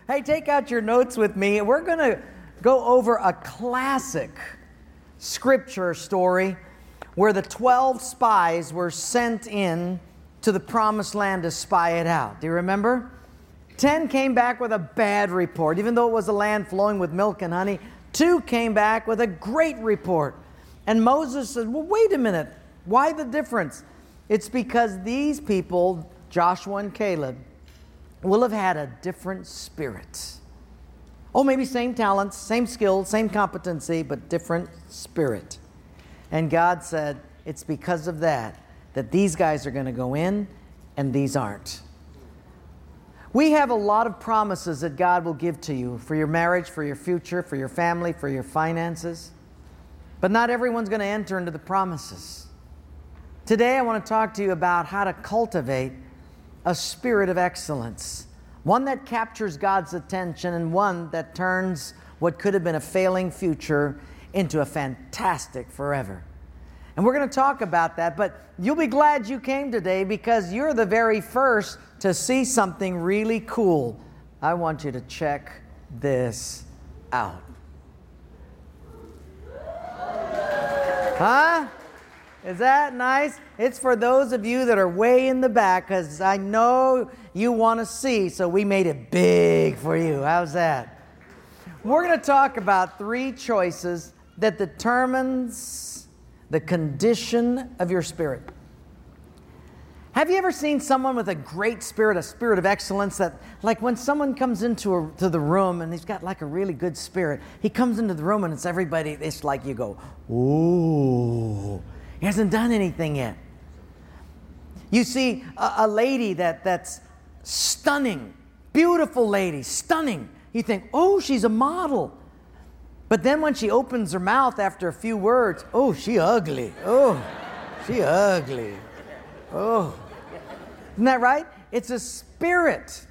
Hey, take out your notes with me. We're going to go over a classic scripture story where the 12 spies were sent in to the promised land to spy it out. Do you remember? 10 came back with a bad report. Even though it was a land flowing with milk and honey, 2 came back with a great report. And Moses said, well, wait a minute. Why the difference? It's because these people, Joshua and Caleb, will have had a different spirit. Oh, maybe same talents, same skills, same competency, but different spirit. And God said, it's because of that these guys are going to go in and these aren't. We have a lot of promises that God will give to you for your marriage, for your future, for your family, for your finances. But not everyone's going to enter into the promises. Today I want to talk to you about how to cultivate a spirit of excellence. One that captures God's attention and one that turns what could have been a failing future into a fantastic forever. And we're going to talk about that, but you'll be glad you came today because you're the very first to see something really cool. I want you to check this out. Huh? Is that nice? It's for those of you that are way in the back because I know you want to see, so we made it big for you. How's that? We're going to talk about 3 choices that determines the condition of your spirit. Have you ever seen someone with a great spirit, a spirit of excellence, that like when someone comes into the room and he's got like a really good spirit, he comes into the room and it's everybody, it's like you go, ooh. He hasn't done anything yet. You see a lady that's stunning, beautiful lady, stunning. You think, oh, she's a model. But then when she opens her mouth after a few words, oh, she ugly. Oh, she ugly. Oh. Isn't that right? It's a spirit.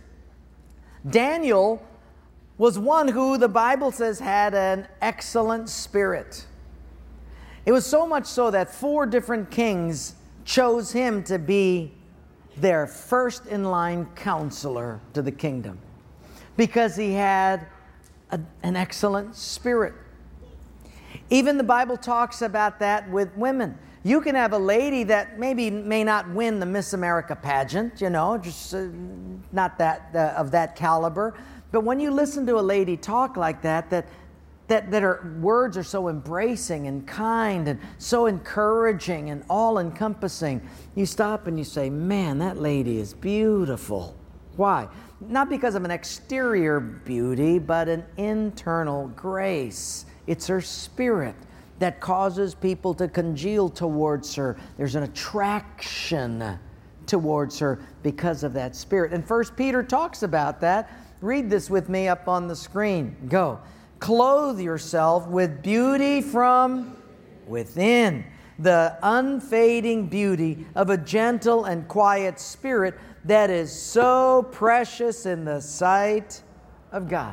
Daniel was one who the Bible says had an excellent spirit. It was so much so that 4 different kings chose him to be their first in line counselor to the kingdom because he had an excellent spirit. Even the Bible talks about that with women. You can have a lady that may not win the Miss America pageant, just not that of that caliber. But when you listen to a lady talk like that her words are so embracing and kind and so encouraging and all-encompassing, you stop and you say, man, that lady is beautiful. Why? Not because of an exterior beauty, but an internal grace. It's her spirit that causes people to congeal towards her. There's an attraction towards her because of that spirit. And 1 Peter talks about that. Read this with me up on the screen. Go. Clothe yourself with beauty from within, the unfading beauty of a gentle and quiet spirit that is so precious in the sight of God.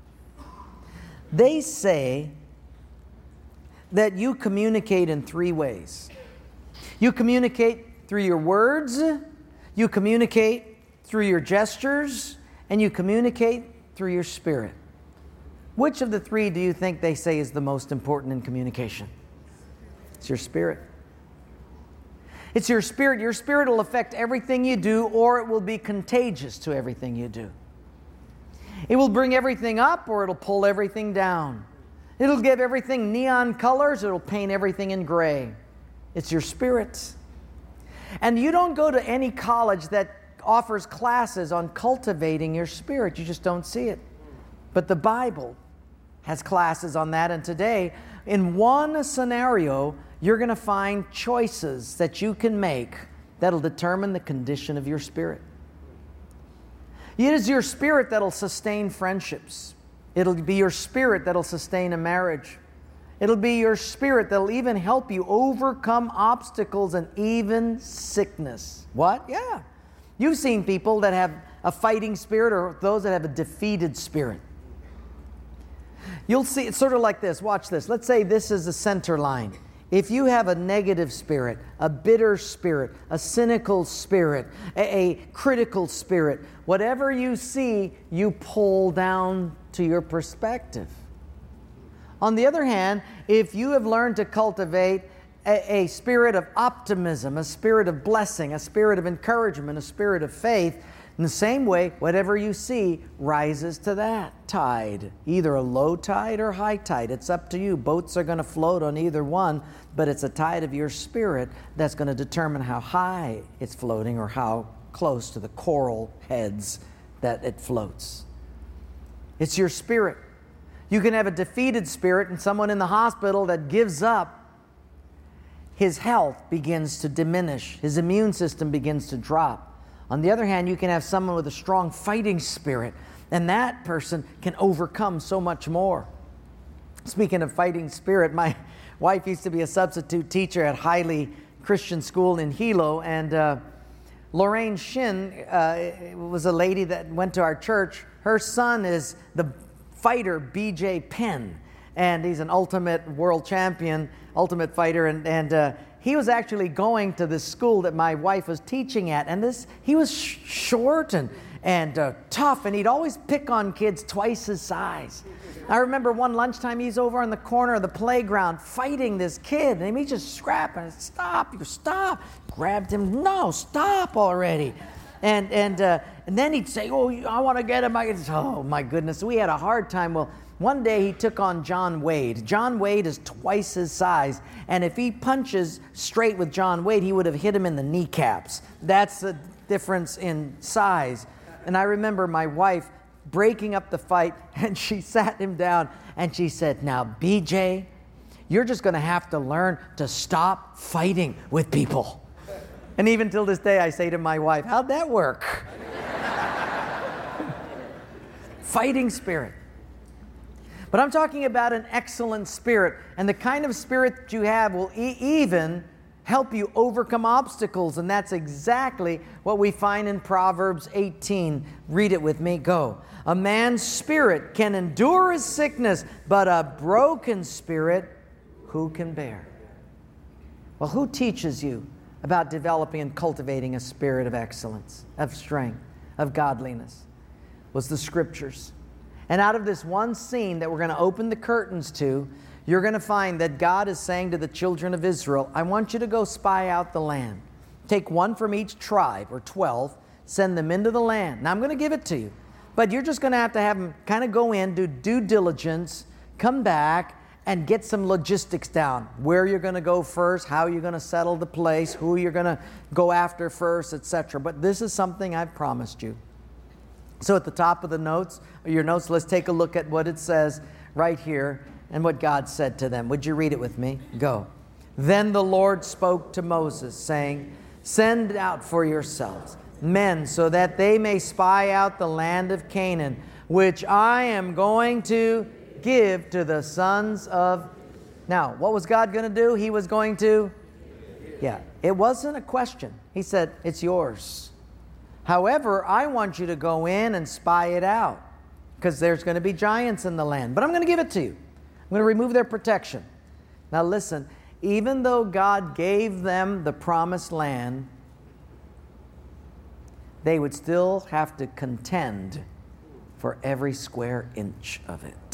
They say that you communicate in 3 ways. You communicate through your words, you communicate through your gestures, and you communicate through your spirit. Which of the 3 do you think they say is the most important in communication? It's your spirit. It's your spirit. Your spirit will affect everything you do, or it will be contagious to everything you do. It will bring everything up, or it'll pull everything down. It'll give everything neon colors, it'll paint everything in gray. It's your spirit. And you don't go to any college that offers classes on cultivating your spirit. You just don't see it. But the Bible has classes on that, and today, in one scenario, you're going to find choices that you can make that'll determine the condition of your spirit. It is your spirit that'll sustain friendships. It'll be your spirit that'll sustain a marriage. It'll be your spirit that'll even help you overcome obstacles and even sickness. What? Yeah. You've seen people that have a fighting spirit or those that have a defeated spirit. You'll see it's sort of like this. Watch this. Let's say this is the center line. If you have a negative spirit, a bitter spirit, a cynical spirit, a critical spirit, whatever you see, you pull down to your perspective. On the other hand, if you have learned to cultivate a spirit of optimism, a spirit of blessing, a spirit of encouragement, a spirit of faith, in the same way, whatever you see rises to that tide, either a low tide or high tide. It's up to you. Boats are going to float on either one, but it's a tide of your spirit that's going to determine how high it's floating or how close to the coral heads that it floats. It's your spirit. You can have a defeated spirit and someone in the hospital that gives up. His health begins to diminish. His immune system begins to drop. On the other hand, you can have someone with a strong fighting spirit, and that person can overcome so much more. Speaking of fighting spirit, my wife used to be a substitute teacher at Hiley Christian School in Hilo, and Lorraine Shin was a lady that went to our church. Her son is the fighter B.J. Penn, and he's an ultimate world champion, ultimate fighter, and he was actually going to this school that my wife was teaching at, and he was short and tough, and he'd always pick on kids twice his size. I remember one lunchtime he's over in the corner of the playground fighting this kid, and he's just scrapping. Stop! Grabbed him. No, stop already. And then he'd say, "Oh, I want to get him." Oh my goodness, we had a hard time. Well, one day he took on John Wade. John Wade is twice his size, and if he punches straight with John Wade, he would have hit him in the kneecaps. That's the difference in size. And I remember my wife breaking up the fight, and she sat him down, and she said, "Now, BJ, you're just going to have to learn to stop fighting with people." And even till this day, I say to my wife, "How'd that work?" Fighting spirit. But I'm talking about an excellent spirit. And the kind of spirit that you have will even help you overcome obstacles. And that's exactly what we find in Proverbs 18. Read it with me. Go. A man's spirit can endure his sickness, but a broken spirit who can bear? Well, who teaches you about developing and cultivating a spirit of excellence, of strength, of godliness? It was the Scriptures. And out of this one scene that we're going to open the curtains to, you're going to find that God is saying to the children of Israel, I want you to go spy out the land. Take one from each tribe, or 12, send them into the land. Now I'm going to give it to you, but you're just going to have them kind of go in, do due diligence, come back, and get some logistics down. Where you're going to go first, how you're going to settle the place, who you're going to go after first, etc. But this is something I've promised you. So at the top of your notes, let's take a look at what it says right here and what God said to them. Would you read it with me? Go. Then the Lord spoke to Moses, saying, Send out for yourselves men so that they may spy out the land of Canaan, which I am going to give to the sons of... Now, what was God going to do? He was going to... Yeah, it wasn't a question. He said, it's yours. However, I want you to go in and spy it out, because there's going to be giants in the land. But I'm going to give it to you. I'm going to remove their protection. Now listen, even though God gave them the promised land, they would still have to contend for every square inch of it.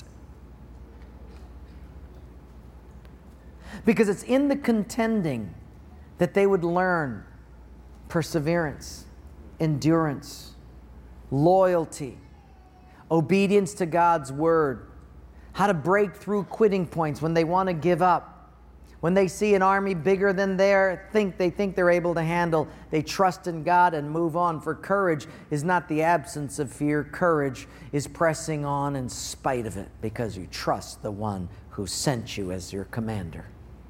Because it's in the contending that they would learn perseverance, endurance, loyalty, obedience to God's word, how to break through quitting points when they want to give up. When they see an army bigger than they think they're able to handle, they trust in God and move on. For courage is not the absence of fear. Courage is pressing on in spite of it, because you trust the one who sent you as your commander.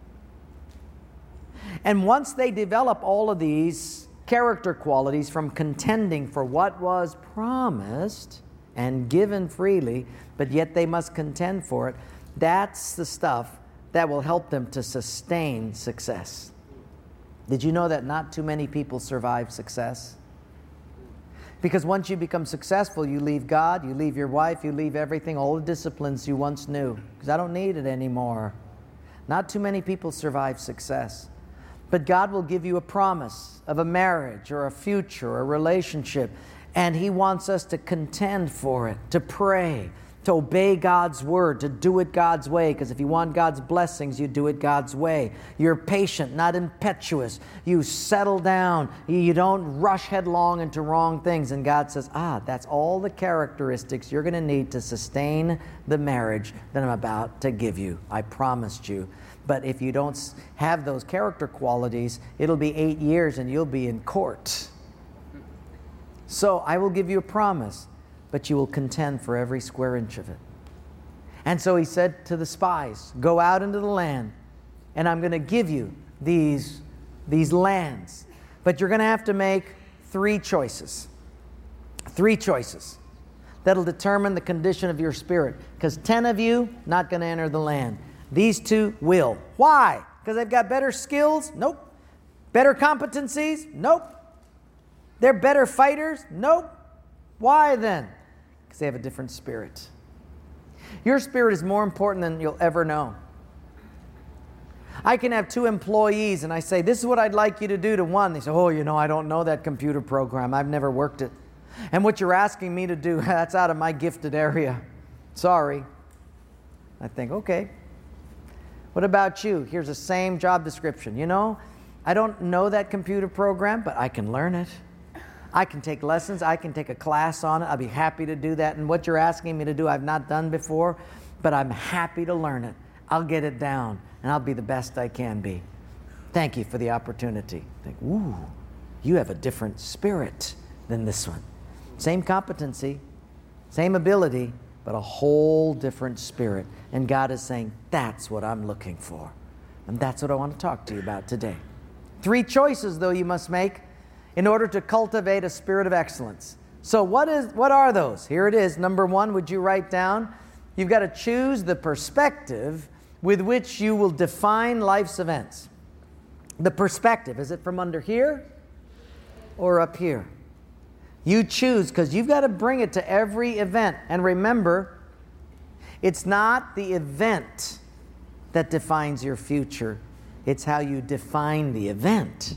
And once they develop all of these character qualities from contending for what was promised and given freely, but yet they must contend for it, that's the stuff that will help them to sustain success. Did you know that not too many people survive success? Because once you become successful, you leave God, you leave your wife, you leave everything, all the disciplines you once knew. Because I don't need it anymore. Not too many people survive success. But God will give you a promise of a marriage or a future or a relationship. And He wants us to contend for it, to pray, to obey God's word, to do it God's way. Because if you want God's blessings, you do it God's way. You're patient, not impetuous. You settle down. You don't rush headlong into wrong things. And God says, that's all the characteristics you're going to need to sustain the marriage that I'm about to give you. I promised you. But if you don't have those character qualities, it'll be 8 years and you'll be in court. So I will give you a promise, but you will contend for every square inch of it. And so He said to the spies, go out into the land, and I'm going to give you these lands. But you're going to have to make 3 choices. 3 choices that'll determine the condition of your spirit. Because 10 of you, not going to enter the land. These 2 will. Why? Because they've got better skills? Nope. Better competencies? Nope. They're better fighters? Nope. Why then? Because they have a different spirit. Your spirit is more important than you'll ever know. I can have 2 employees and I say, this is what I'd like you to do to one. They say, I don't know that computer program. I've never worked it. And what you're asking me to do, that's out of my gifted area. Sorry. I think, okay. What about you? Here's the same job description. I don't know that computer program, but I can learn it. I can take lessons. I can take a class on it. I'll be happy to do that. And what you're asking me to do, I've not done before, but I'm happy to learn it. I'll get it down, and I'll be the best I can be. Thank you for the opportunity. Think, you have a different spirit than this one. Same competency, same ability, but a whole different spirit. And God is saying, that's what I'm looking for. And that's what I want to talk to you about today. 3 choices, though, you must make in order to cultivate a spirit of excellence. So what are those? Here it is. Number 1, would you write down? You've got to choose the perspective with which you will define life's events. The perspective, is it from under here or up here? You choose, because you've got to bring it to every event. And remember, it's not the event that defines your future. It's how you define the event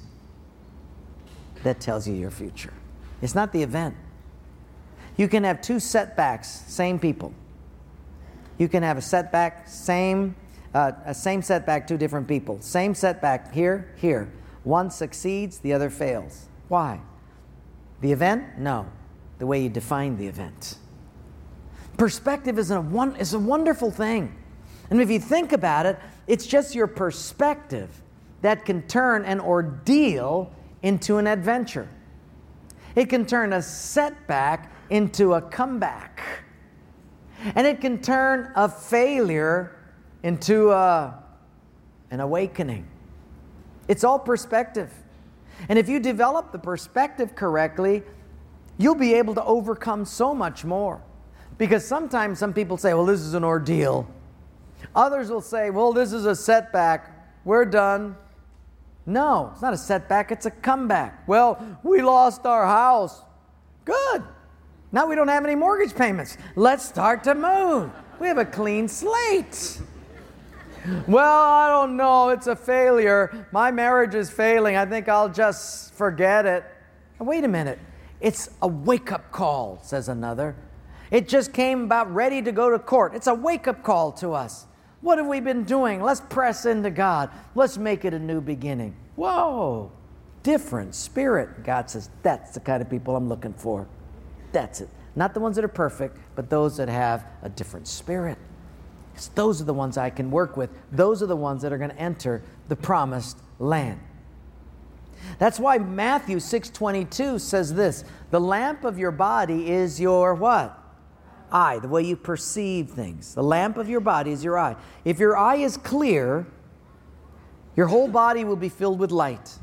that tells you your future. It's not the event. You can have 2 setbacks, same people. You can have a setback, same setback, 2 different people. Same setback here. One succeeds, the other fails. Why? The event? No. The way you define the event. Perspective is a wonderful thing. And if you think about it, it's just your perspective that can turn an ordeal into an adventure. It can turn a setback into a comeback. And it can turn a failure into an awakening. It's all perspective. And if you develop the perspective correctly, you'll be able to overcome so much more. Because sometimes some people say, well, this is an ordeal. Others will say, well, this is a setback. We're done. No, it's not a setback, it's a comeback. Well, we lost our house. Good. Now we don't have any mortgage payments. Let's start to move. We have a clean slate. Well, I don't know. It's a failure. My marriage is failing. I think I'll just forget it. Wait a minute. It's a wake-up call, says another. It just came about ready to go to court. It's a wake-up call to us. What have we been doing? Let's press into God. Let's make it a new beginning. Whoa. Different spirit. God says, that's the kind of people I'm looking for. That's it. Not the ones that are perfect, but those that have a different spirit. Because those are the ones I can work with. Those are the ones that are going to enter the promised land. That's why Matthew 6:22 says this, the lamp of your body is your what? Eye, the way you perceive things. The lamp of your body is your eye. If your eye is clear, your whole body will be filled with light.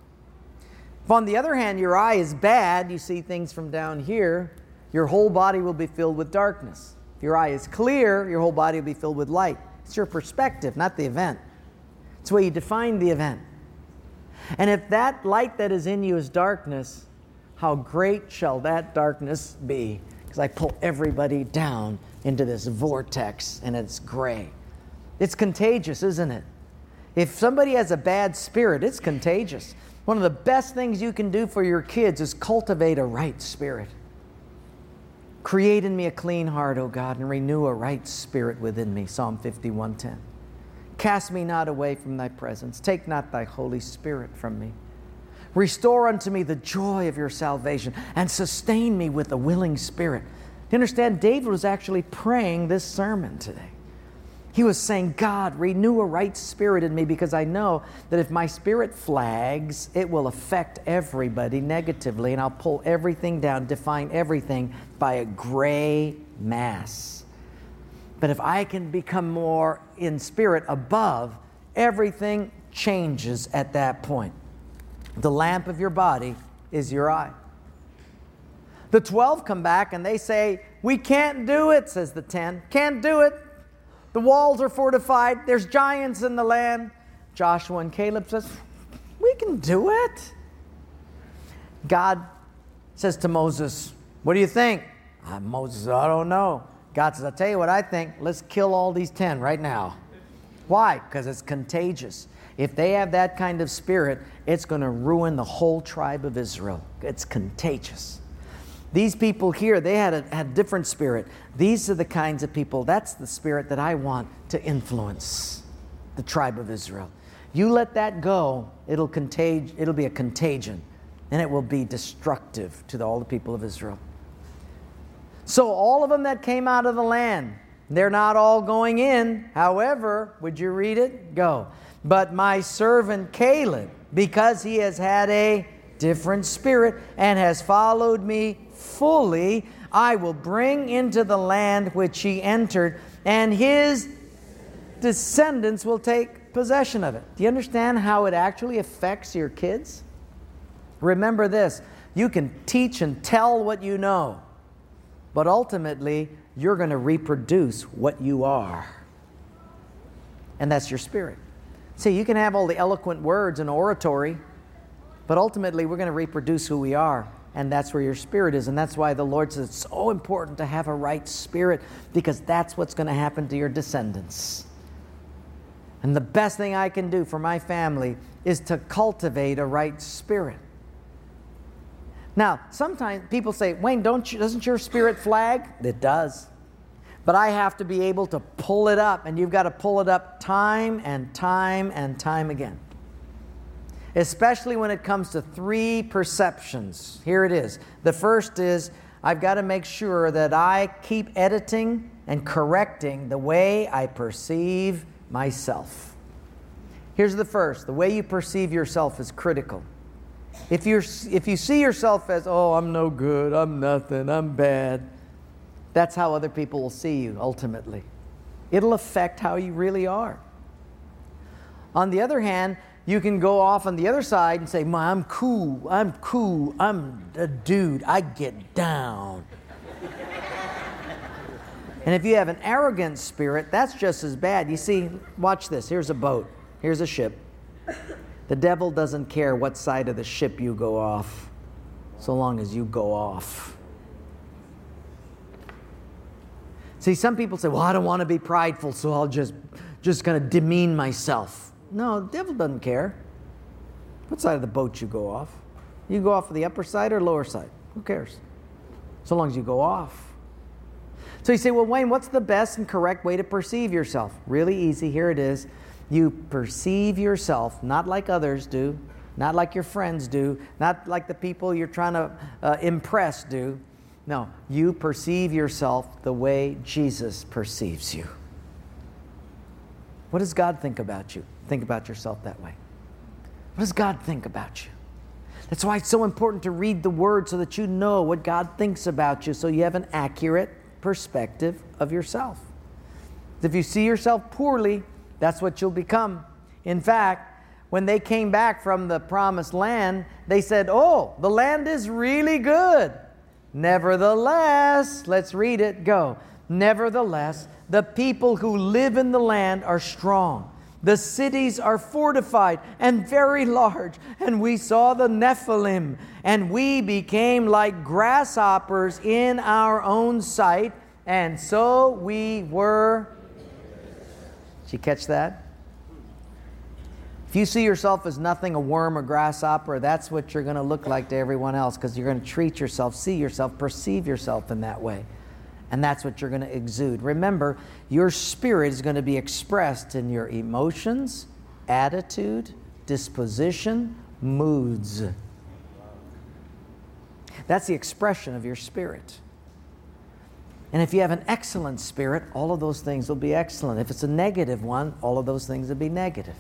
If on the other hand your eye is bad, you see things from down here, your whole body will be filled with darkness. If your eye is clear, your whole body will be filled with light. It's your perspective, not the event. It's the way you define the event. And if that light that is in you is darkness, how great shall that darkness be? Because I pull everybody down into this vortex and it's gray. It's contagious, isn't it? If somebody has a bad spirit, it's contagious. One of the best things you can do for your kids is cultivate a right spirit. Create in me a clean heart, O God, and renew a right spirit within me. Psalm 51:10. Cast me not away from thy presence. Take not thy Holy Spirit from me. Restore unto me the joy of your salvation and sustain me with a willing spirit. You understand, David was actually praying this sermon today. He was saying, God, renew a right spirit in me, because I know that if my spirit flags, it will affect everybody negatively, and I'll pull everything down, define everything by a gray mass. But if I can become more in spirit above, everything changes at that point. The lamp of your body is your eye. The 12 come back and they say, we can't do it, says the 10. Can't do it. The walls are fortified. There's giants in the land. Joshua and Caleb says, we can do it. God says to Moses, what do you think? Moses says, I don't know. God says, I'll tell you what I think. Let's kill all these 10 right now. Why? Because it's contagious. If they have that kind of spirit, it's going to ruin the whole tribe of Israel. It's contagious. These people here, they had a different spirit. These are the kinds of people, that's the spirit that I want to influence the tribe of Israel. You let that go, it'll be a contagion, and it will be destructive to all the people of Israel. So all of them that came out of the land, they're not all going in. However, would you read it? Go. But my servant Caleb, because he has had a different spirit and has followed me fully, I will bring into the land which he entered, and his descendants will take possession of it. Do you understand how it actually affects your kids? Remember this, you can teach and tell what you know, but ultimately you're going to reproduce what you are. And that's your spirit. See, you can have all the eloquent words and oratory, but ultimately we're going to reproduce who we are. And that's where your spirit is. And that's why the Lord says it's so important to have a right spirit, because that's what's going to happen to your descendants. And the best thing I can do for my family is to cultivate a right spirit. Now, sometimes people say, Wayne, doesn't your spirit flag? It does. But I have to be able to pull it up, and you've got to pull it up time and time and time again. Especially when it comes to 3 perceptions. Here it is. The first is, I've got to make sure that I keep editing and correcting the way I perceive myself. Here's the first. The way you perceive yourself is critical. If you see yourself as, oh, I'm no good, I'm nothing, I'm bad, that's how other people will see you ultimately. It'll affect how you really are. On the other hand, you can go off on the other side and say, I'm cool, I'm a dude, I get down. And if you have an arrogant spirit, that's just as bad. You see, watch this. Here's a boat. Here's a ship. The devil doesn't care what side of the ship you go off, so long as you go off. See, some people say, well, I don't want to be prideful, so I'll just going to demean myself. No, the devil doesn't care what side of the boat you go off. You go off of the upper side or lower side. Who cares? So long as you go off. So you say, well, Wayne, what's the best and correct way to perceive yourself? Really easy. Here it is. You perceive yourself not like others do, not like your friends do, not like the people you're trying to impress do. No, you perceive yourself the way Jesus perceives you. What does God think about you? Think about yourself that way. What does God think about you? That's why it's so important to read the Word so that you know what God thinks about you, so you have an accurate perspective of yourself. If you see yourself poorly, that's what you'll become. In fact, when they came back from the promised land, they said, oh, the land is really good. Nevertheless, let's read it, go. Nevertheless, the people who live in the land are strong. The cities are fortified and very large. And we saw the Nephilim, and we became like grasshoppers in our own sight, and so we were. Did you catch that? If you see yourself as nothing, a worm, a grasshopper, that's what you're going to look like to everyone else, because you're going to treat yourself, see yourself, perceive yourself in that way. And that's what you're going to exude. Remember, your spirit is going to be expressed in your emotions, attitude, disposition, moods. That's the expression of your spirit. And if you have an excellent spirit, all of those things will be excellent. If it's a negative one, all of those things will be negative.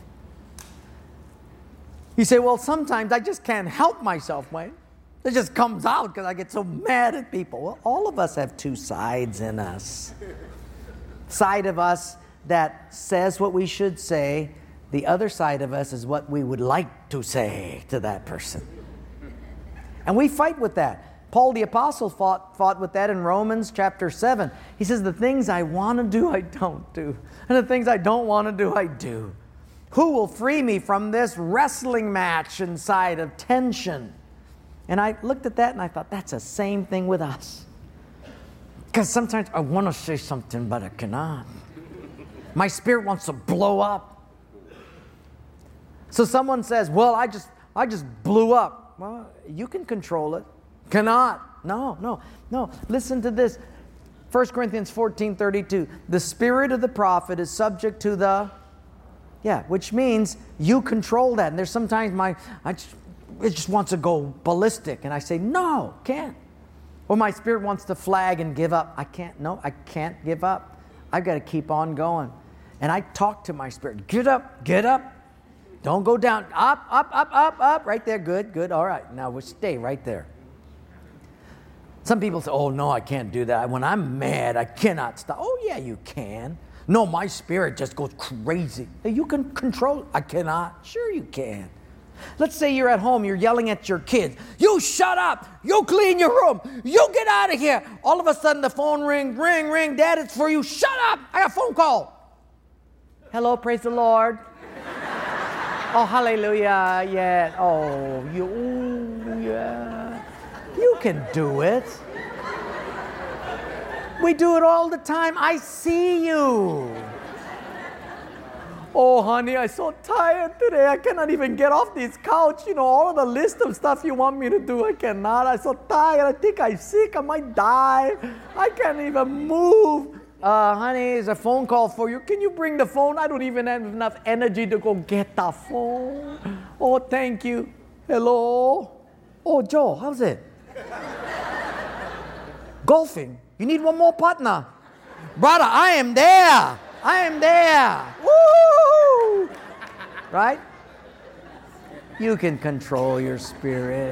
You say, well, sometimes I just can't help myself, Wayne. It just comes out because I get so mad at people. Well, all of us have two sides in us. Side of us that says what we should say. The other side of us is what we would like to say to that person. And we fight with that. Paul the Apostle fought with that in Romans chapter 7. He says, the things I want to do, I don't do. And the things I don't want to do, I do. Who will free me from this wrestling match inside of tension? And I looked at that and I thought, that's the same thing with us. Because sometimes I want to say something, but I cannot. My spirit wants to blow up. So someone says, well, I just blew up. Well, you can control it. Cannot. No. Listen to this. 1 Corinthians 14:32. The spirit of the prophet is subject to the... which means you control that. And there's sometimes it just wants to go ballistic. And I say, no, can't. Or my spirit wants to flag and give up. I can't give up. I've got to keep on going. And I talk to my spirit. Get up. Don't go down. Up. Right there. Good. All right. Now we'll stay right there. Some people say, oh, no, I can't do that. When I'm mad, I cannot stop. Oh, yeah, you can. No, my spirit just goes crazy. You can control it. I cannot. Sure you can. Let's say you're at home, you're yelling at your kids. You shut up. You clean your room. You get out of here. All of a sudden the phone ring. Dad, it's for you. Shut up. I got a phone call. Hello, praise the Lord. Oh, hallelujah. Yeah. Oh, yeah. You can do it. We do it all the time. I see you. Oh, honey, I'm so tired today. I cannot even get off this couch. All of the list of stuff you want me to do, I cannot. I'm so tired. I think I'm sick. I might die. I can't even move. Honey, there's a phone call for you. Can you bring the phone? I don't even have enough energy to go get the phone. Oh, thank you. Hello? Oh, Joe, how's it? Golfing. You need one more partner. Brother, I am there. Woo! Right? You can control your spirit.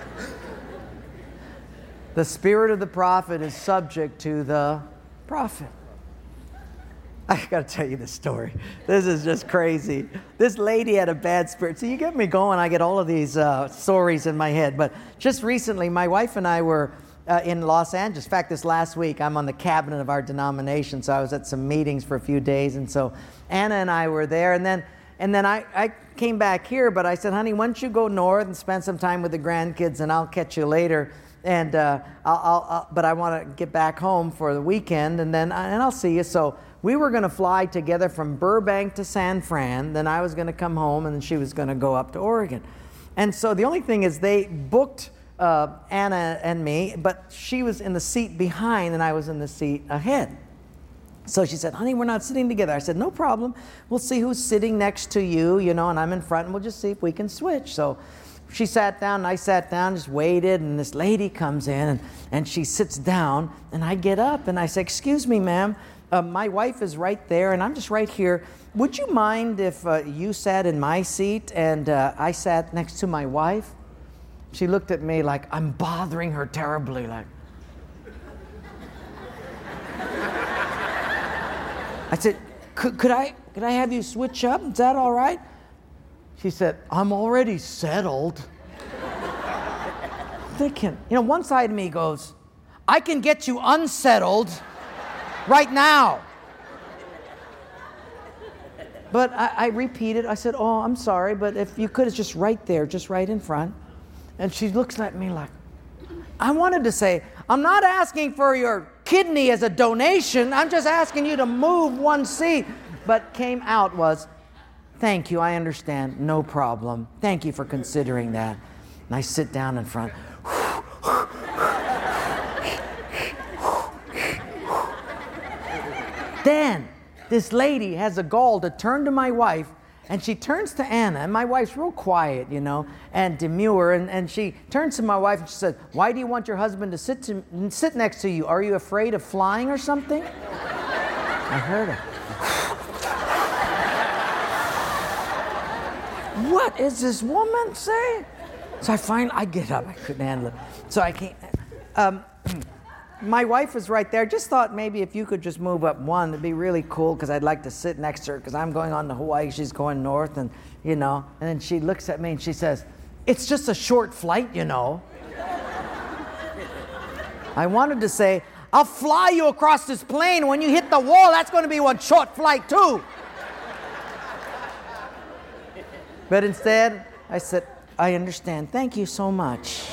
The spirit of the prophet is subject to the prophet. I got to tell you this story. This is just crazy. This lady had a bad spirit. So you get me going. I get all of these stories in my head. But just recently, my wife and I were in Los Angeles. In fact, this last week, I'm on the cabinet of our denomination, so I was at some meetings for a few days, and so Anna and I were there, and then I came back here, but I said, honey, why don't you go north and spend some time with the grandkids, and I'll catch you later, and but I want to get back home for the weekend, and I'll see you. So we were going to fly together from Burbank to San Fran, then I was going to come home, and then she was going to go up to Oregon. And so the only thing is they booked Anna and me, but she was in the seat behind and I was in the seat ahead. So she said, honey, we're not sitting together. I said, no problem. We'll see who's sitting next to you, and I'm in front, and we'll just see if we can switch. So she sat down and I sat down, just waited, and this lady comes in and she sits down, and I get up and I say, excuse me, ma'am, my wife is right there and I'm just right here. Would you mind if you sat in my seat and I sat next to my wife? She looked at me like I'm bothering her terribly, like. I said, could I have you switch up? Is that all right? She said, I'm already settled. Thinking, one side of me goes, I can get you unsettled right now. But I repeated, I said, oh, I'm sorry, but if you could, it's just right there, just right in front. And she looks at me like, I wanted to say, I'm not asking for your kidney as a donation. I'm just asking you to move one seat. But came out was, thank you, I understand, no problem. Thank you for considering that. And I sit down in front. Then this lady has a gall to turn to my wife, and she turns to Anna, and my wife's real quiet, and demure, and she turns to my wife and she said, why do you want your husband to sit next to you? Are you afraid of flying or something? I heard her. What is this woman saying? So I get up, I couldn't handle it. So I can't, my wife was right there. Just thought maybe if you could just move up one, it'd be really cool because I'd like to sit next to her because I'm going on to Hawaii, she's going north, and and then she looks at me and she says, it's just a short flight, I wanted to say, I'll fly you across this plane. When you hit the wall, that's going to be one short flight too. But instead, I said, I understand. Thank you so much.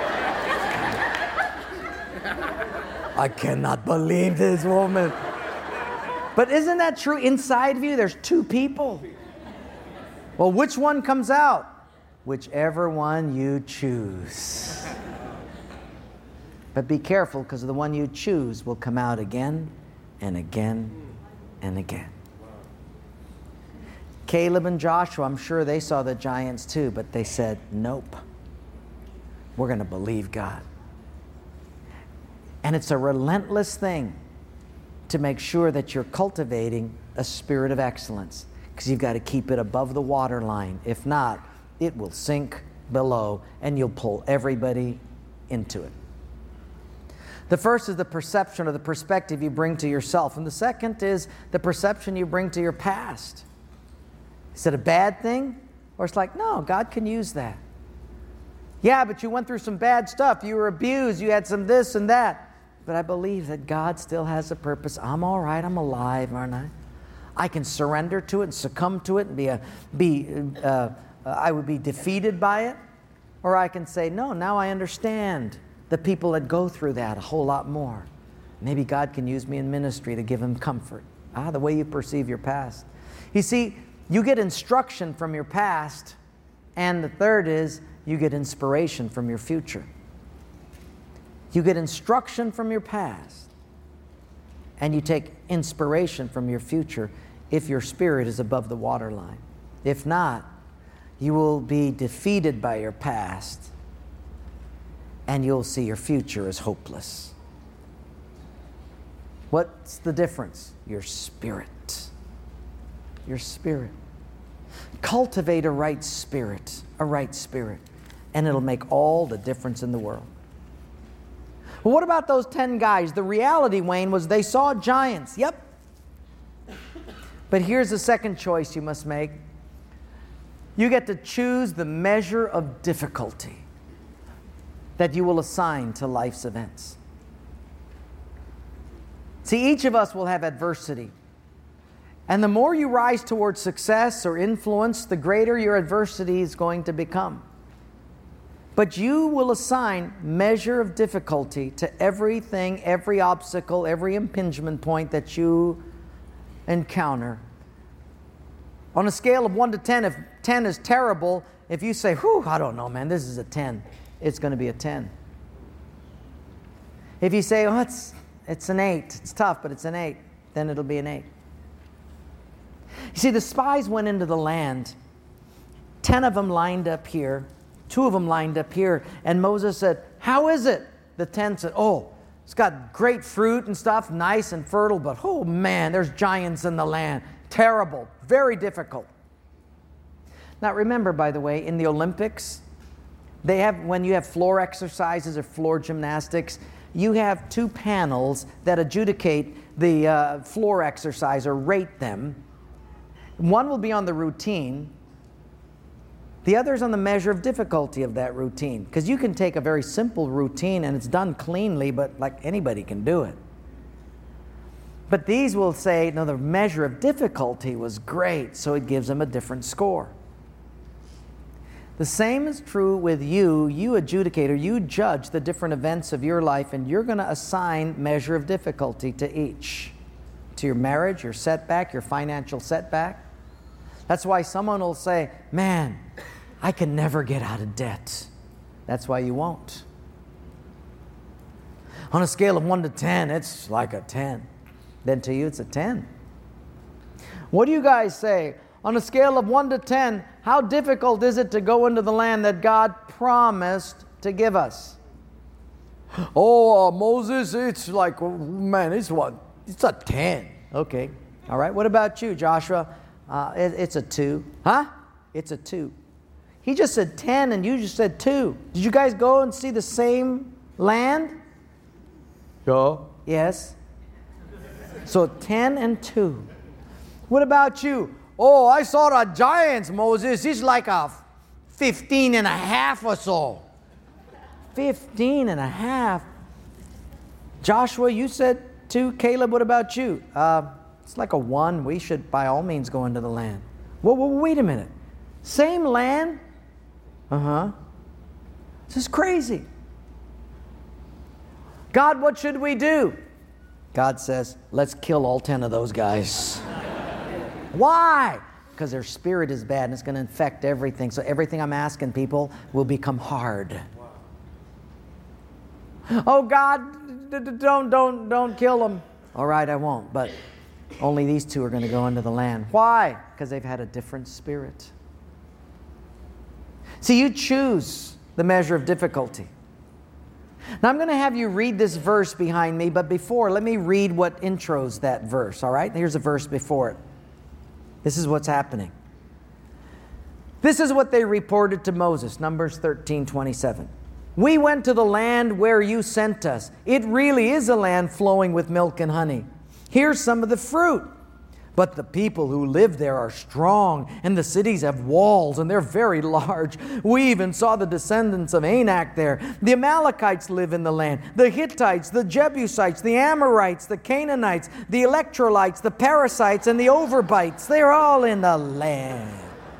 I cannot believe this woman. But isn't that true? Inside of you, there's two people. Well, which one comes out? Whichever one you choose. But be careful, because the one you choose will come out again and again and again. Caleb and Joshua, I'm sure they saw the giants too, but they said, nope. We're going to believe God. And it's a relentless thing to make sure that you're cultivating a spirit of excellence, because you've got to keep it above the waterline. If not, it will sink below and you'll pull everybody into it. The first is the perception or the perspective you bring to yourself, and the second is the perception you bring to your past. Is it a bad thing? Or it's like, no, God can use that. Yeah, but you went through some bad stuff. You were abused. You had some this and that. But I believe that God still has a purpose. I'm all right. I'm alive, aren't I? I can surrender to it and succumb to it and I would be defeated by it. Or I can say, no, now I understand the people that go through that a whole lot more. Maybe God can use me in ministry to give them comfort. The way you perceive your past. You see, you get instruction from your past, and the third is you get inspiration from your future. You get instruction from your past, and you take inspiration from your future if your spirit is above the waterline. If not, you will be defeated by your past, and you'll see your future as hopeless. What's the difference? Your spirit. Your spirit. Cultivate a right spirit, and it'll make all the difference in the world. Well, what about those 10 guys? The reality, Wayne, was they saw giants. Yep. But here's the second choice you must make. You get to choose the measure of difficulty that you will assign to life's events. See, each of us will have adversity. And the more you rise towards success or influence, the greater your adversity is going to become. But you will assign measure of difficulty to everything, every obstacle, every impingement point that you encounter. On a scale of 1 to 10, if 10 is terrible, if you say, whew, I don't know, man, this is a 10, it's going to be a 10. If you say, oh, it's an 8, it's tough, but it's an 8, then it'll be an 8. You see, the spies went into the land. 10 of them lined up here. 2 of them lined up here. And Moses said, how is it? The 10 said, oh, it's got great fruit and stuff, nice and fertile, but oh man, there's giants in the land. Terrible, very difficult. Now remember, by the way, in the Olympics, they have, when you have floor exercises or floor gymnastics, you have 2 panels that adjudicate the floor exercise or rate them. One will be on the routine. The other is on the measure of difficulty of that routine. Because you can take a very simple routine and it's done cleanly, but like anybody can do it. But these will say, no, the measure of difficulty was great, so it gives them a different score. The same is true with you. You adjudicate or you judge the different events of your life, and you're going to assign measure of difficulty to each. To your marriage, your setback, your financial setback. That's why someone will say, man, I can never get out of debt. That's why you won't. On a scale of 1 to 10, it's like a 10. Then to you, it's a 10. What do you guys say? On a scale of 1 to 10, how difficult is it to go into the land that God promised to give us? Oh, Moses, it's like, man, it's a 10. Okay. All right. What about you, Joshua? It's a 2. Huh? It's a 2. He just said 10 and you just said 2. Did you guys go and see the same land? Yeah. Yes. So 10 and 2. What about you? Oh, I saw the giants, Moses. He's like a 15 and a half or so. 15 and a half. Joshua, you said 2. Caleb, what about you? It's like a 1. We should by all means go into the land. Well, wait a minute. Same land? Uh-huh. This is crazy. God, what should we do? God says, let's kill all 10 of those guys. Why? Because their spirit is bad and it's going to infect everything. So everything I'm asking people will become hard. Oh, God, don't kill them. All right, I won't. But only these 2 are going to go into the land. Why? Because they've had a different spirit. See, you choose the measure of difficulty. Now, I'm going to have you read this verse behind me, but before, let me read what intros that verse, all right? Here's a verse before it. This is what's happening. This is what they reported to Moses, Numbers 13:27. We went to the land where you sent us. It really is a land flowing with milk and honey. Here's some of the fruit. But the people who live there are strong, and the cities have walls, and they're very large. We even saw the descendants of Anak there. The Amalekites live in the land. The Hittites, the Jebusites, the Amorites, the Canaanites, the Electrolytes, the Parasites, and the Overbites. They're all in the land.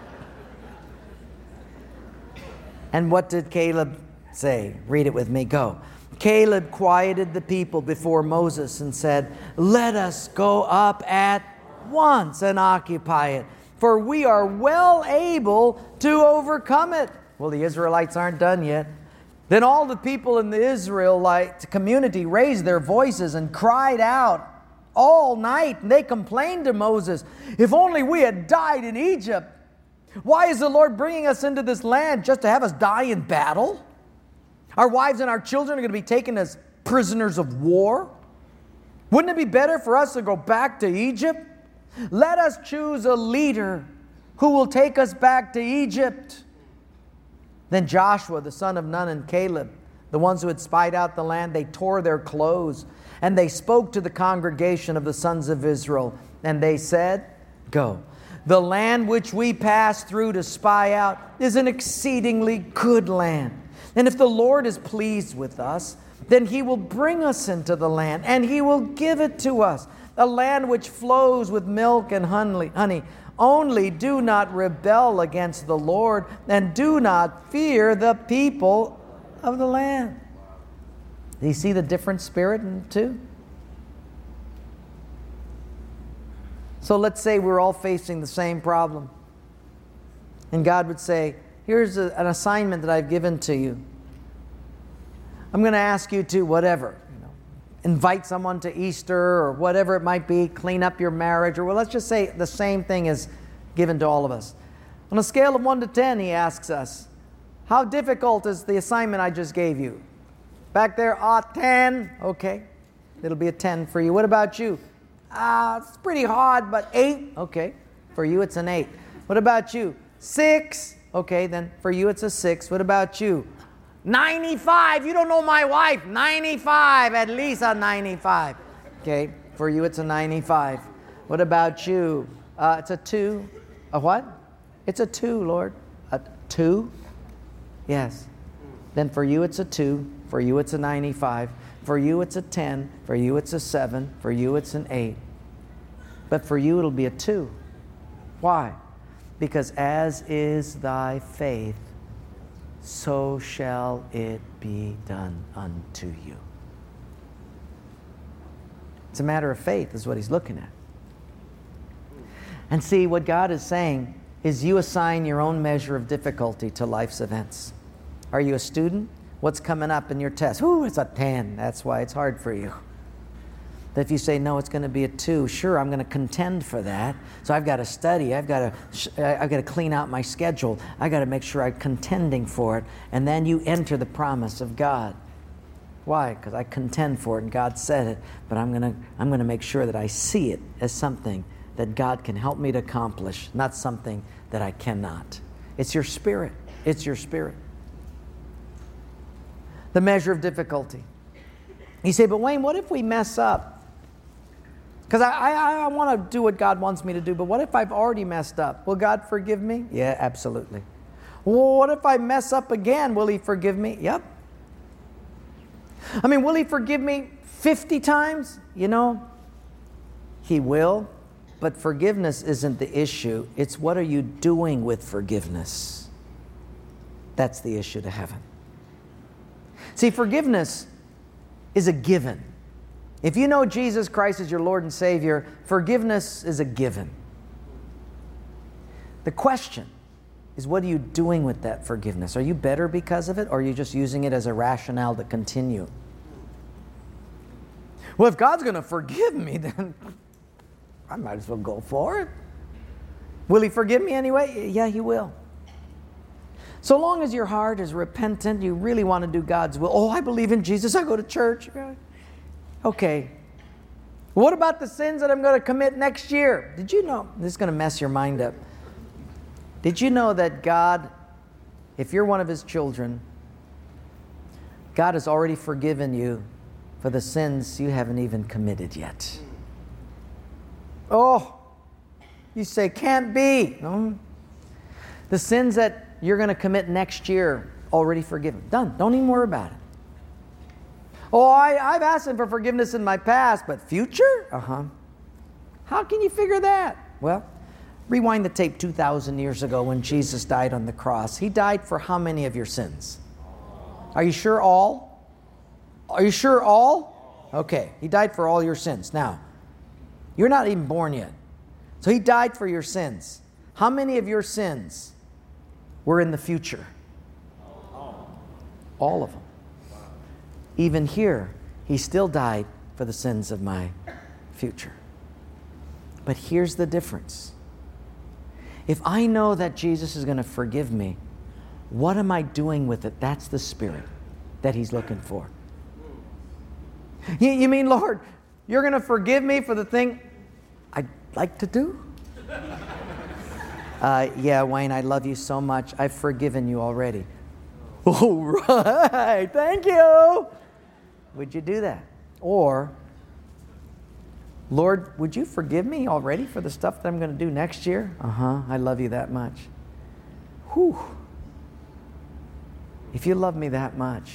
And what did Caleb say? Read it with me. Go. Caleb quieted the people before Moses and said, let us go up at once and occupy it, for we are well able to overcome it. Well, the Israelites aren't done yet. Then all the people in the Israelite community raised their voices and cried out all night, and they complained to Moses, if only we had died in Egypt. Why is the Lord bringing us into this land just to have us die in battle? Our wives and our children are going to be taken as prisoners of war. Wouldn't it be better for us to go back to Egypt? Let us choose a leader who will take us back to Egypt. Then Joshua, the son of Nun, and Caleb, the ones who had spied out the land, they tore their clothes, and they spoke to the congregation of the sons of Israel, and they said, go. The land which we passed through to spy out is an exceedingly good land. And if the Lord is pleased with us, then He will bring us into the land, and He will give it to us. A land which flows with milk and honey. Only do not rebel against the Lord, and do not fear the people of the land. Do you see the different spirit in 2? So let's say we're all facing the same problem. And God would say, here's an assignment that I've given to you. I'm going to ask you to whatever. Invite someone to Easter or whatever it might be, clean up your marriage, or well, let's just say the same thing is given to all of us. On a scale of 1 to 10, He asks us, how difficult is the assignment I just gave you? Back there, 10. Okay, it'll be a 10 for you. What about you? It's pretty hard, but 8. Okay, for you it's an 8. What about you? 6. Okay, then for you it's a 6. What about you? 95. You don't know my wife. 95. At least a 95. Okay. For you, it's a 95. What about you? It's a 2. A what? It's a 2, Lord. A 2? Yes. Then for you, it's a 2. For you, it's a 95. For you, it's a 10. For you, it's a 7. For you, it's an 8. But for you, it'll be a 2. Why? Because as is thy faith, so shall it be done unto you. It's a matter of faith is what He's looking at. And see, what God is saying is you assign your own measure of difficulty to life's events. Are you a student? What's coming up in your test? Ooh, it's a 10. That's why it's hard for you. But if you say, no, it's going to be a 2, sure, I'm going to contend for that. So I've got to study. I've got to clean out my schedule. I've got to make sure I'm contending for it. And then you enter the promise of God. Why? Because I contend for it and God said it. But I'm going to make sure that I see it as something that God can help me to accomplish, not something that I cannot. It's your spirit. It's your spirit. The measure of difficulty. You say, but Wayne, what if we mess up? Because I want to do what God wants me to do, but what if I've already messed up? Will God forgive me? Yeah, absolutely. Well, what if I mess up again? Will He forgive me? Yep. I mean, will He forgive me 50 times? You know, He will, but forgiveness isn't the issue. It's what are you doing with forgiveness? That's the issue to heaven. See, forgiveness is a given. If you know Jesus Christ as your Lord and Savior, forgiveness is a given. The question is, what are you doing with that forgiveness? Are you better because of it, or are you just using it as a rationale to continue? Well, if God's going to forgive me, then I might as well go for it. Will He forgive me anyway? Yeah, He will. So long as your heart is repentant, you really want to do God's will. Oh, I believe in Jesus. I go to church. Okay. What about the sins that I'm going to commit next year? Did you know? This is going to mess your mind up. Did you know that God, if you're one of His children, God has already forgiven you for the sins you haven't even committed yet? Oh, you say, can't be. No. The sins that you're going to commit next year, already forgiven. Done. Don't even worry about it. Oh, I've asked Him for forgiveness in my past, but future? How can you figure that? Well, rewind the tape 2,000 years ago when Jesus died on the cross. He died for how many of your sins? Are you sure all? Are you sure all? Okay, He died for all your sins. Now, you're not even born yet. So He died for your sins. How many of your sins were in the future? All of them. Even here, He still died for the sins of my future. But here's the difference. If I know that Jesus is going to forgive me, what am I doing with it? That's the spirit that He's looking for. You mean, Lord, you're going to forgive me for the thing I'd like to do? Yeah, Wayne, I love you so much. I've forgiven you already. All right, thank you. Would you do that? Or, Lord, would you forgive me already for the stuff that I'm going to do next year? I love you that much. Whew. If you love me that much,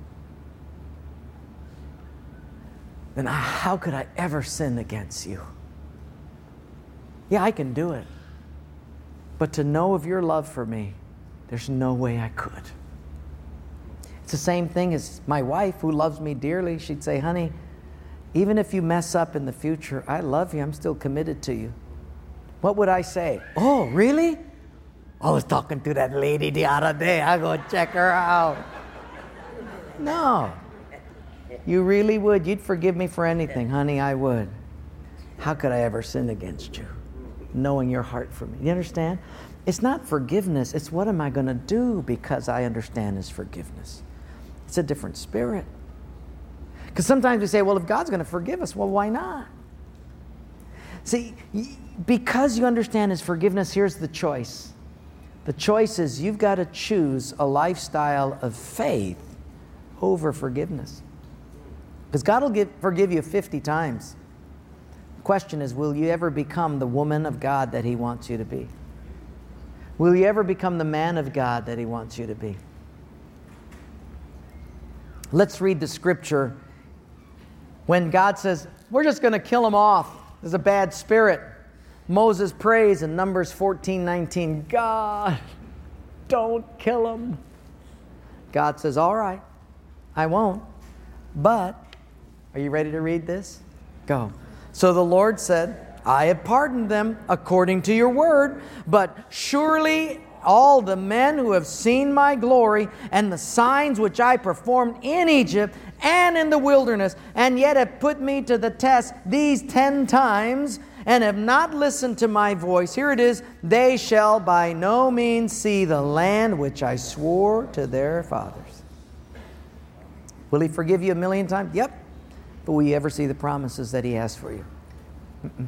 then how could I ever sin against you? Yeah, I can do it. But to know of your love for me, there's no way I could. It's the same thing as my wife who loves me dearly. She'd say, honey, even if you mess up in the future, I love you. I'm still committed to you. What would I say? Oh, really? I was talking to that lady the other day. I'll go check her out. No. You really would. You'd forgive me for anything. Honey, I would. How could I ever sin against you? Knowing your heart for me. You understand? It's not forgiveness. It's what am I going to do because I understand His forgiveness. It's a different spirit. Because sometimes we say, well, if God's going to forgive us, well, why not? See, because you understand His forgiveness, here's the choice. The choice is you've got to choose a lifestyle of faith over forgiveness. Because God will forgive you 50 times. The question is, will you ever become the woman of God that He wants you to be? Will you ever become the man of God that He wants you to be? Let's read the scripture when God says, we're just going to kill him off. There's a bad spirit. Moses prays in Numbers 14:19, God, don't kill him. God says, all right, I won't. But, are you ready to read this? Go. So the Lord said, I have pardoned them according to your word. But surely all the men who have seen my glory and the signs which I performed in Egypt and in the wilderness, and yet have put me to the test these 10 times, and have not listened to my voice, here it is, they shall by no means see the land which I swore to their fathers. Will He forgive you 1,000,000 times? Yep. But will you ever see the promises that He has for you? Mm-mm.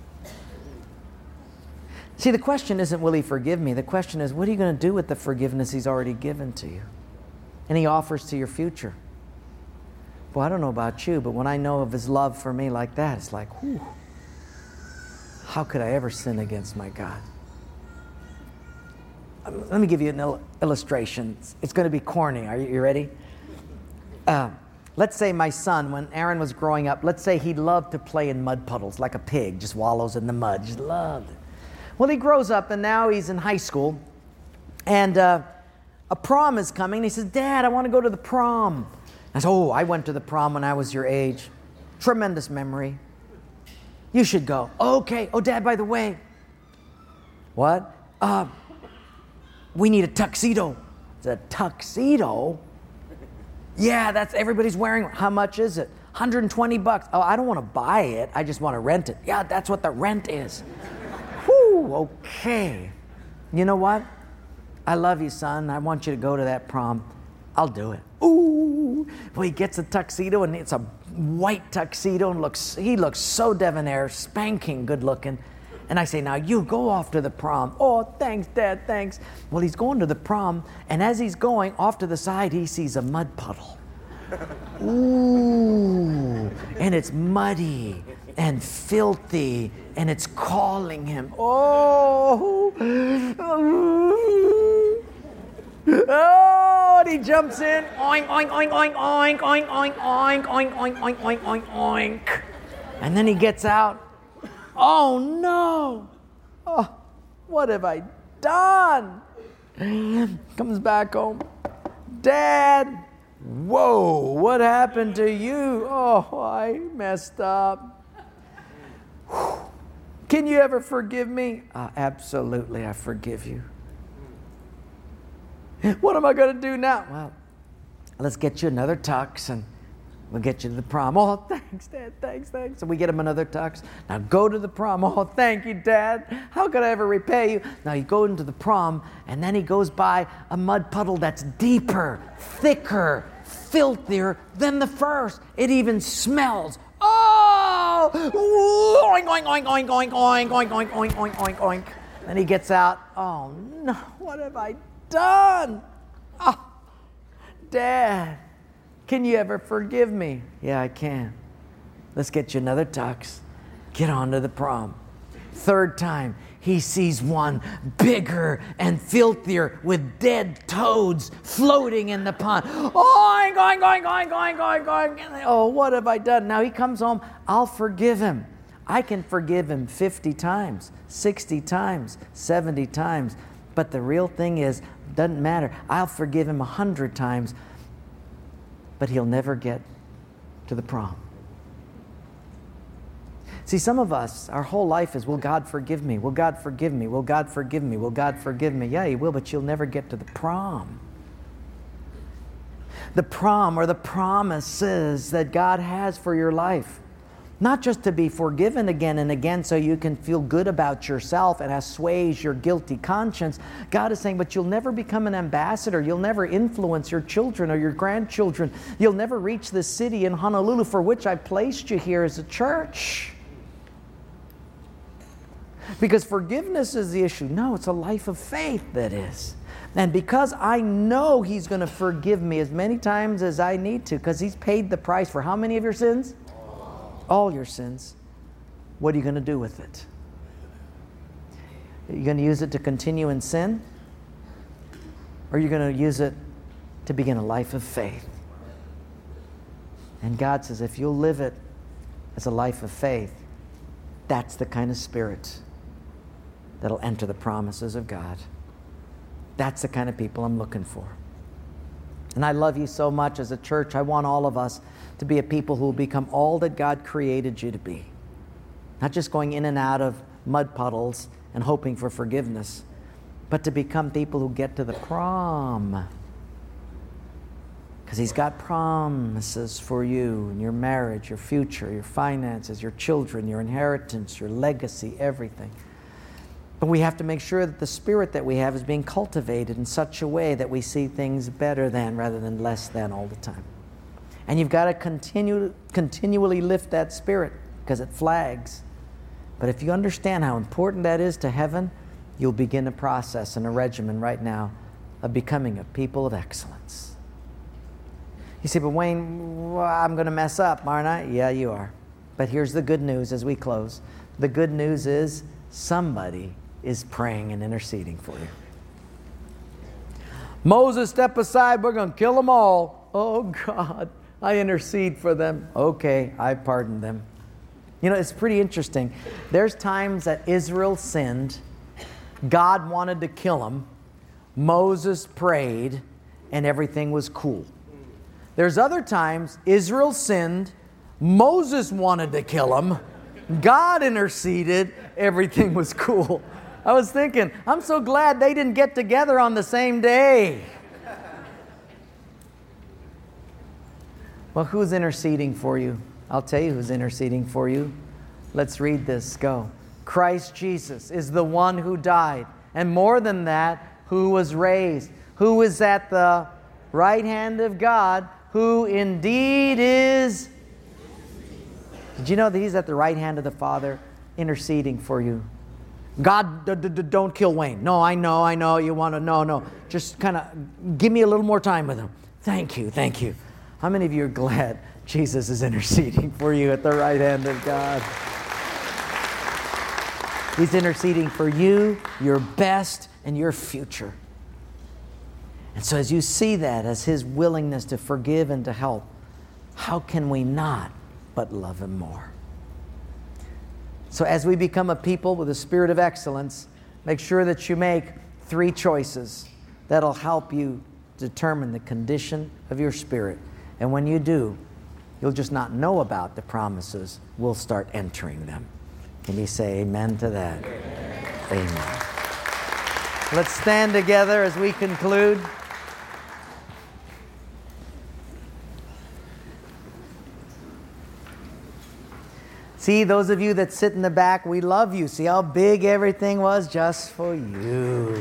See, the question isn't, will He forgive me? The question is, what are you going to do with the forgiveness He's already given to you? And He offers to your future. Well, I don't know about you, but when I know of His love for me like that, it's like, whew, how could I ever sin against my God? Let me give you an illustration. It's going to be corny. Are you ready? Let's say my son, when Aaron was growing up, let's say he loved to play in mud puddles like a pig, just wallows in the mud, just loved it. Well, he grows up, and now he's in high school, and a prom is coming. And he says, Dad, I want to go to the prom. I said, oh, I went to the prom when I was your age. Tremendous memory. You should go. Okay. Oh, Dad, by the way. What? We need a tuxedo. It's a tuxedo? Yeah, that's everybody's wearing. How much is it? $120. Oh, I don't want to buy it. I just want to rent it. Yeah, that's what the rent is. Whew, okay. You know what? I love you, son. I want you to go to that prom. I'll do it. Ooh. Well, he gets a tuxedo, and it's a white tuxedo, and he looks so debonair, spanking good looking. And I say, now you go off to the prom. Oh, thanks, Dad, thanks. Well, he's going to the prom, and as he's going off to the side, he sees a mud puddle. Ooh, and it's muddy and filthy, and it's calling him. Oh, oh, and he jumps in. Oink, oink, oink, oink, oink, oink, oink, oink, oink, oink, oink, oink, oink, oink. And then he gets out. Oh no! Oh, what have I done? Comes back home. Dad, whoa, what happened to you? Oh, I messed up. Can you ever forgive me? Absolutely, I forgive you. What am I going to do now? Well, let's get you another tux and we'll get you to the prom. Oh, thanks, Dad. Thanks. So we get him another tux. Now go to the prom. Oh, thank you, Dad. How could I ever repay you? Now you go into the prom, and then he goes by a mud puddle that's deeper, thicker, filthier than the first. It even smells. Oh! Oink, oink, oink, oink, oink, oink, oink, oink, oink, oink, oink, oink. Then he gets out. Oh, no. What have I done? Oh, Dad. Can you ever forgive me? Yeah, I can. Let's get you another tux. Get on to the prom. Third time, he sees one bigger and filthier with dead toads floating in the pond. Oink, oink, oink, oink, oink, oink, oink. Oh, what have I done? Now he comes home. I'll forgive him. I can forgive him 50 times, 60 times, 70 times. But the real thing is, doesn't matter. I'll forgive him 100 times. But he'll never get to the prom. See, some of us, our whole life is, will God forgive me? Will God forgive me? Will God forgive me? Will God forgive me? Yeah, He will, but you'll never get to the prom. The prom, or the promises that God has for your life. Not just to be forgiven again and again so you can feel good about yourself and assuage your guilty conscience. God is saying, but you'll never become an ambassador. You'll never influence your children or your grandchildren. You'll never reach the city in Honolulu for which I placed you here as a church. Because forgiveness is the issue. No, it's a life of faith that is. And because I know He's going to forgive me as many times as I need to, because He's paid the price for how many of your sins? All your sins. What are you going to do with it? Are you going to use it to continue in sin? Or are you going to use it to begin a life of faith? And God says, if you'll live it as a life of faith, that's the kind of spirit that'll enter the promises of God. That's the kind of people I'm looking for. And I love you so much as a church. I want all of us to be a people who will become all that God created you to be. Not just going in and out of mud puddles and hoping for forgiveness, but to become people who get to the prom. Because He's got promises for you and your marriage, your future, your finances, your children, your inheritance, your legacy, everything. But we have to make sure that the spirit that we have is being cultivated in such a way that we see things better than rather than less than all the time. And you've got to continually lift that spirit because it flags. But if you understand how important that is to heaven, you'll begin a process and a regimen right now of becoming a people of excellence. You say, but Wayne, I'm going to mess up, aren't I? Yeah, you are. But here's the good news as we close. The good news is somebody is praying and interceding for you. Moses, step aside. We're going to kill them all. Oh, God, I intercede for them. Okay, I pardon them. You know, it's pretty interesting. There's times that Israel sinned. God wanted to kill them. Moses prayed, and everything was cool. There's other times Israel sinned. Moses wanted to kill them. God interceded. Everything was cool. I was thinking, I'm so glad they didn't get together on the same day. Well, who's interceding for you? I'll tell you who's interceding for you. Let's read this. Go. Christ Jesus is the one who died, and more than that, who was raised, who is at the right hand of God, who indeed is. Did you know that He's at the right hand of the Father interceding for you? God, don't kill Wayne. No, I know, you want to, no. Just kind of give me a little more time with him. Thank you. How many of you are glad Jesus is interceding for you at the right hand of God? He's interceding for you, your best, and your future. And so as you see that as His willingness to forgive and to help, how can we not but love Him more? So as we become a people with a spirit of excellence, make sure that you make 3 choices that'll help you determine the condition of your spirit. And when you do, you'll just not know about the promises. We'll start entering them. Can you say amen to that? Amen. Let's stand together as we conclude. See, those of you that sit in the back, we love you. See how big everything was just for you.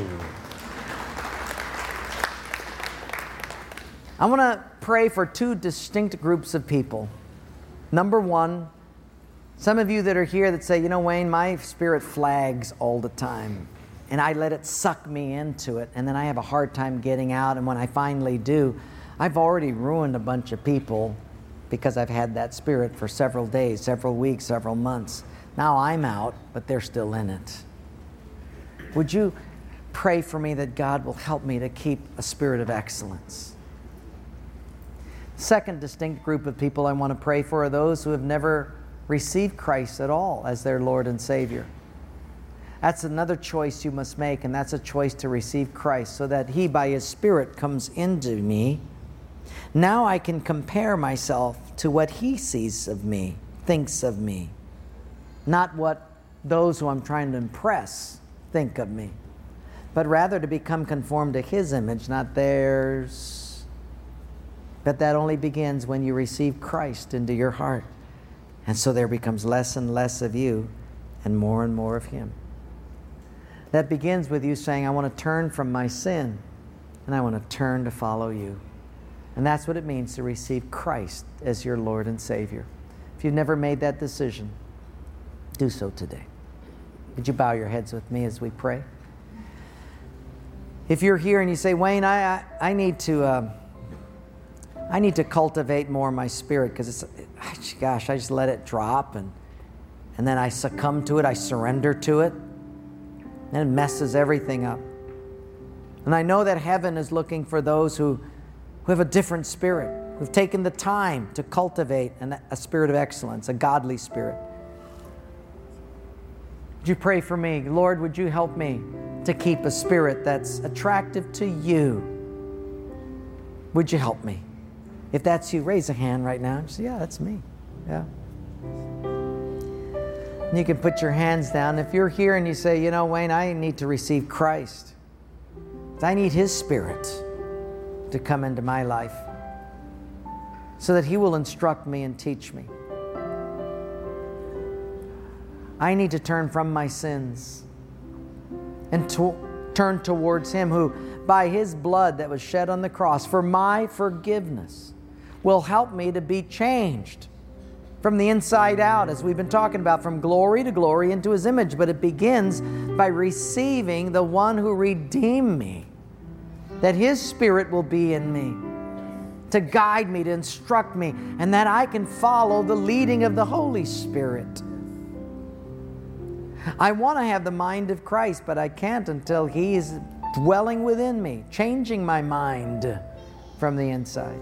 I want to pray for 2 distinct groups of people. Number 1, some of you that are here that say, you know, Wayne, my spirit flags all the time. And I let it suck me into it. And then I have a hard time getting out. And when I finally do, I've already ruined a bunch of people because I've had that spirit for several days, several weeks, several months. Now I'm out, but they're still in it. Would you pray for me that God will help me to keep a spirit of excellence? Second distinct group of people I want to pray for are those who have never received Christ at all as their Lord and Savior. That's another choice you must make, and that's a choice to receive Christ so that He, by His Spirit, comes into me. Now I can compare myself to what He sees of me, thinks of me, not what those who I'm trying to impress think of me, but rather to become conformed to His image, not theirs. But that only begins when you receive Christ into your heart. And so there becomes less and less of you and more of Him. That begins with you saying, I want to turn from my sin and I want to turn to follow You. And that's what it means to receive Christ as your Lord and Savior. If you've never made that decision, do so today. Would you bow your heads with me as we pray? If you're here and you say, Wayne, I need to cultivate more my spirit because I just let it drop and then I succumb to it, I surrender to it, and it messes everything up. And I know that heaven is looking for those who have a different spirit, who've taken the time to cultivate a spirit of excellence, a godly spirit. Would you pray for me? Lord, would You help me to keep a spirit that's attractive to You? Would You help me? If that's you, raise a hand right now and say, yeah, that's me. Yeah. You can put your hands down. If you're here and you say, you know, Wayne, I need to receive Christ. I need His Spirit to come into my life so that He will instruct me and teach me. I need to turn from my sins and turn towards Him who, by His blood that was shed on the cross for my forgiveness, will help me to be changed from the inside out, as we've been talking about, from glory to glory into His image. But it begins by receiving the one who redeemed me, that His Spirit will be in me to guide me, to instruct me, and that I can follow the leading of the Holy Spirit. I want to have the mind of Christ, but I can't until He is dwelling within me, changing my mind from the inside.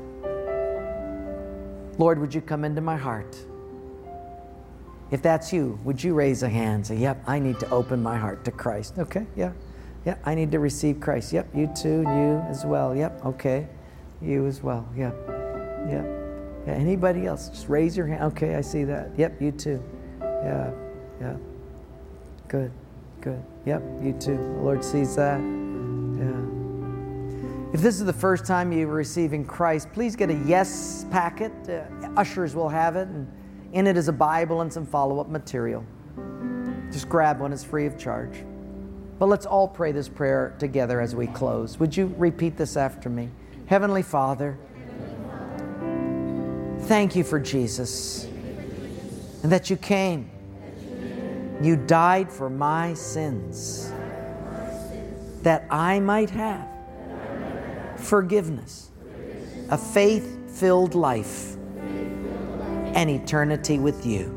Lord, would You come into my heart? If that's you, would you raise a hand and say, yep, I need to open my heart to Christ. Okay, yeah, I need to receive Christ. Yep, you too, and you as well. Yep, okay, you as well. Yep. Yeah, anybody else? Just raise your hand. Okay, I see that. Yep, you too. Yeah. Good. Yep, you too. The Lord sees that. Yeah. If this is the first time you're receiving Christ, please get a yes packet. Ushers will have it, and in it is a Bible and some follow-up material. Just grab one, it's free of charge. But let's all pray this prayer together as we close. Would you repeat this after me? Heavenly Father, thank You for Jesus, and that You came. You died for my sins, that I might have forgiveness, a faith-filled life, and eternity with You.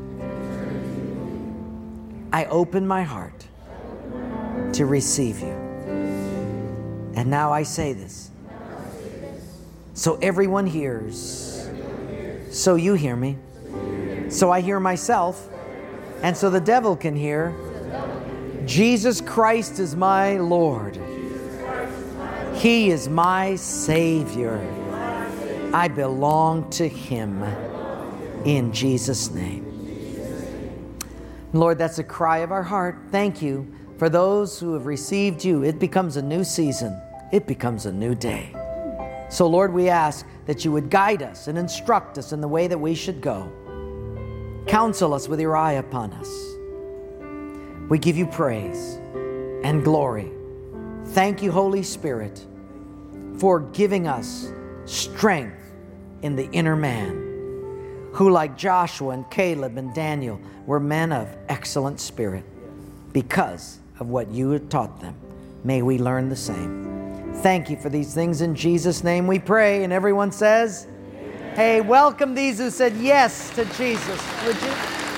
I open my heart to receive You. And now I say this, so everyone hears, so You hear me, so I hear myself, and so the devil can hear. Jesus Christ is my Lord. He is my Savior. I belong to Him. In Jesus' name. Lord, that's a cry of our heart. Thank You for those who have received You. It becomes a new season. It becomes a new day. So Lord, we ask that You would guide us and instruct us in the way that we should go. Counsel us with Your eye upon us. We give You praise and glory. Thank You, Holy Spirit, for giving us strength in the inner man, who like Joshua and Caleb and Daniel were men of excellent spirit because of what You had taught them. May we learn the same. Thank You for these things. In Jesus' name we pray. And everyone says, hey, welcome these who said yes to Jesus, would you?